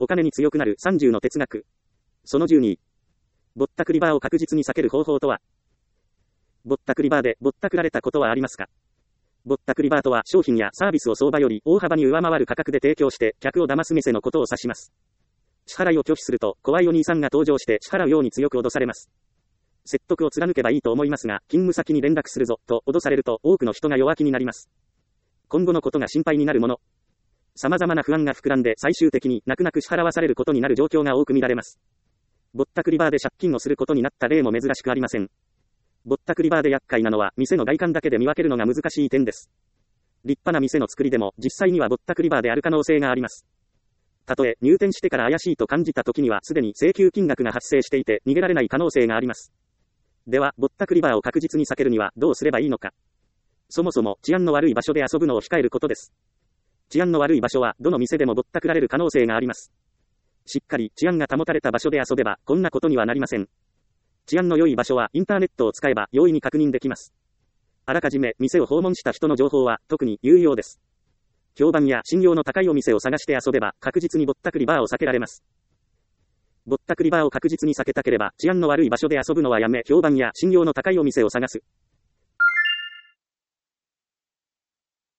お金に強くなる30の哲学。その12。ぼったくりバーを確実に避ける方法とは。ぼったくりバーでぼったくられたことはありますか？ぼったくりバーとは商品やサービスを相場より大幅に上回る価格で提供して客を騙す店のことを指します。支払いを拒否すると怖いお兄さんが登場して支払うように強く脅されます。説得を貫けばいいと思いますが、勤務先に連絡するぞと脅されると多くの人が弱気になります。今後のことが心配になるもの。様々な不安が膨らんで最終的に泣く泣く支払わされることになる状況が多く見られます。ぼったくりバーで借金をすることになった例も珍しくありません。ぼったくりバーで厄介なのは店の外観だけで見分けるのが難しい点です。立派な店の作りでも実際にはぼったくりバーである可能性があります。たとえ入店してから怪しいと感じた時にはすでに請求金額が発生していて逃げられない可能性があります。では、ぼったくりバーを確実に避けるにはどうすればいいのか。そもそも治安の悪い場所で遊ぶのを控えることです。治安の悪い場所はどの店でもぼったくられる可能性があります。しっかり治安が保たれた場所で遊べばこんなことにはなりません。治安の良い場所はインターネットを使えば容易に確認できます。あらかじめ店を訪問した人の情報は特に有用です。評判や信用の高いお店を探して遊べば確実にぼったくりバーを避けられます。ぼったくりバーを確実に避けたければ治安の悪い場所で遊ぶのはやめ、評判や信用の高いお店を探す。